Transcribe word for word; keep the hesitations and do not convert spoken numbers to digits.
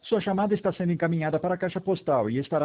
Sua chamada está sendo encaminhada para a caixa postal e estará